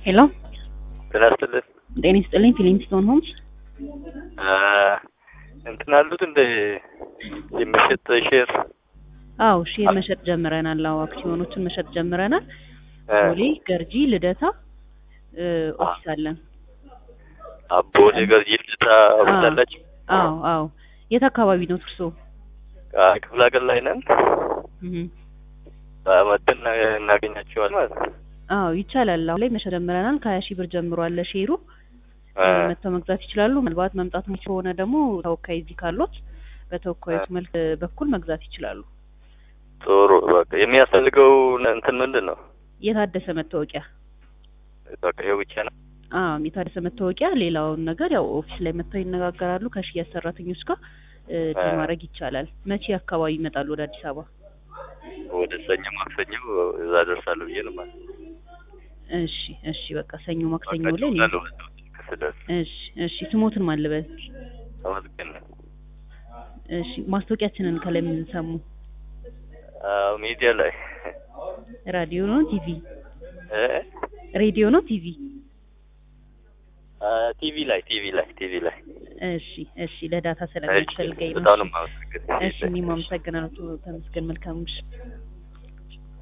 ሄሎ ተናስተለ ጤና ይስጥልኝ። ፊሊንግስቶን ሆምስ እንትን አሉት እንደ የመሸጥ ሼር አው ሼር መሸጥ ጀምረናል። አው አክሲዮኖችን መሸጥ ጀምረናል። ቦሌ፣ ገርጂ፣ ልደታ ኦፊስ አለን። ቦሌ፣ ገርጂ፣ ልደታ ኦፊስ አላችሁ? አው የት አካባቢ ነው እርሶ? ክፍለ ሀገር ላይ ነን። መጥተን እናገኛቸዋለን ማለት ነው። አው ይቻላል። አው ላይ መሸጥ ጀምረናል። ከ20 ሺህ ብር ጀምሮ አለ ሼሩ። መጥተው መግዛት ይችላሉ። ምናልባት መምጣት የሚችሉ ሆነ ደግሞ ተወካይ እዚህ ካሉት በተወካዮች መልክ በኩል መግዛት ይችላሉ። ጥሩ። በቃ የሚያስፈልገው እንትን ምንድነው? የታደሰ መታወቂያ። በቃ ይሄው ብቻ ነው? የታደሰ መታወቂያ። ሌላውን ነገር ያው ኦፊስ ላይ መጥተው ይነጋገራሉ ከሽያጭ ሰራተኞች ጋር ማድረግ ይቻላል። መቼ አካባቢ ይመጣሉ ወደ አዲስ አበባ? ወደ ሰኞ ማክሰኞ እዛ ደርሳለሁ ብዬ ነው ማለት። እሺ በቃ ሰኞ ማክሰኞ ላይ ነው። እሺ ስሞትን ማን ልበል? ተመስገን። እሺ ማስታወቂያችንን ከላይ ምን ሰሙ? ሚዲያ ላይ። ራዲዮ ነው ቲቪ? ሬዲዮ ነው ቲቪ? ቲቪ ላይ። እሺ ለዳታ ስለሚያስፈልገኝ ነው። እሺ እኔም እሺ እኔም አመሰግናለሁ ተመስገን። መልካም ምሽት።